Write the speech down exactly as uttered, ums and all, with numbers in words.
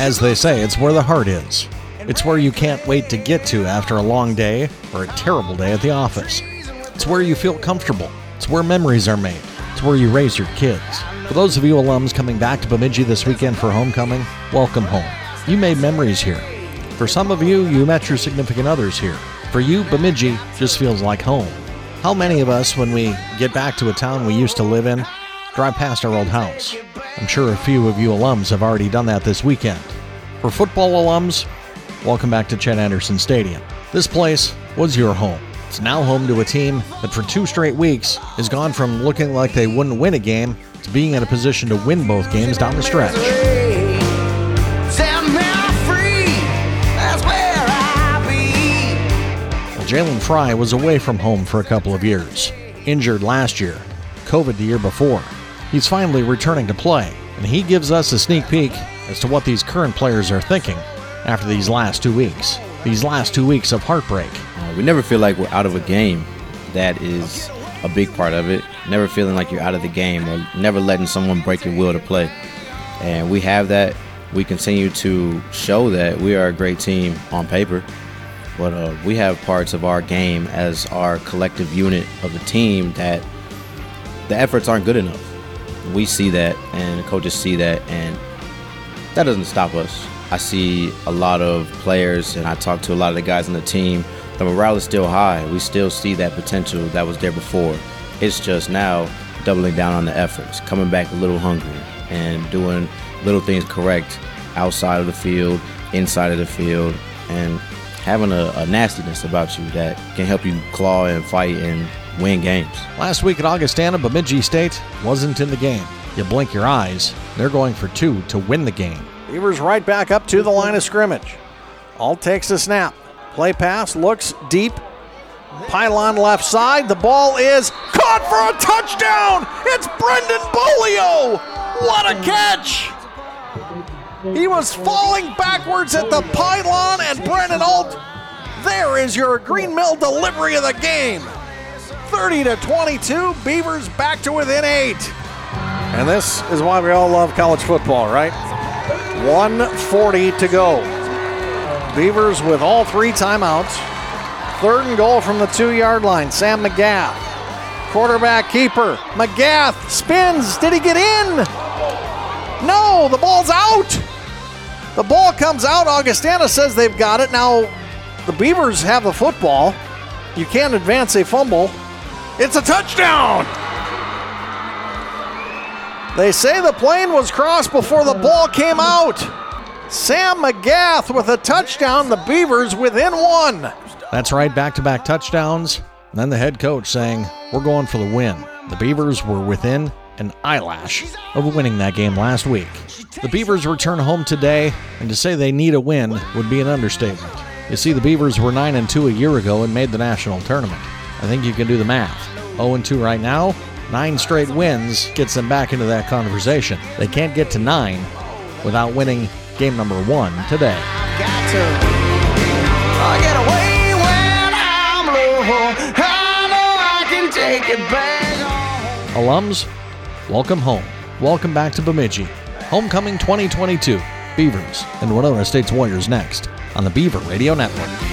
As they say, it's where the heart is. It's where you can't wait to get to after a long day or a terrible day at the office. It's where you feel comfortable. It's where memories are made. It's where you raise your kids. For those of you alums coming back to Bemidji this weekend for homecoming, welcome home. You made memories here. For some of you, you met your significant others here. For you, Bemidji just feels like home. How many of us, when we get back to a town we used to live in, drive past our old house? I'm sure a few of you alums have already done that this weekend. For football alums, welcome back to Chet Anderson Stadium. This place was your home. It's now home to a team that for two straight weeks has gone from looking like they wouldn't win a game to being in a position to win both games down the stretch. Well, Jalen Fry was away from home for a couple of years. Injured last year, COVID the year before. He's finally returning to play, and he gives us a sneak peek as to what these current players are thinking after these last two weeks. These last two weeks of heartbreak. Uh, we never feel like we're out of a game. That is a big part of it. Never feeling like you're out of the game or never letting someone break your will to play. And we have that. We continue to show that we are a great team on paper. But uh, we have parts of our game as our collective unit of the team that the efforts aren't good enough. We see that, and the coaches see that, and that doesn't stop us. I see a lot of players, and I talk to a lot of the guys on the team. The morale is still high. We still see that potential that was there before. It's just now doubling down on the efforts, coming back a little hungrier, and doing little things correct outside of the field, inside of the field, and having a, a nastiness about you that can help you claw and fight and win games. Last week at Augustana, Bemidji State wasn't in the game. You blink your eyes, they're going for two to win the game. Beavers right back up to the line of scrimmage. All takes a snap. Play pass, looks deep. Pylon left side. The ball is caught for a touchdown. It's Brendan Bolio. What a catch. He was falling backwards at the pylon, and Brendan Alt, there is your Green Mill delivery of the game. thirty to twenty-two, Beavers back to within eight. And this is why we all love college football, right? one forty to go. Beavers with all three timeouts. Third and goal from the two-yard line. Sam McGath, quarterback keeper. McGath spins. Did he get in? No, the ball's out. The ball comes out. Augustana says they've got it. Now, the Beavers have the football. You can't advance a fumble. It's a touchdown. They say the plane was crossed before the ball came out. Sam McGath with a touchdown. The Beavers within one. That's right, back-to-back touchdowns. And then the head coach saying, we're going for the win. The Beavers were within an eyelash of winning that game last week. The Beavers return home today, and to say they need a win would be an understatement. You see, the Beavers were nine and two a year ago and made the national tournament. I think you can do the math. oh and two right now. Nine straight wins gets them back into that conversation. They can't get to nine without winning game number one today. Got to get away when I'm low. I know I can take it back. Alums, welcome home. Welcome back to Bemidji. Homecoming twenty twenty-two. Beavers and Winona State's Warriors next on the Beaver Radio Network.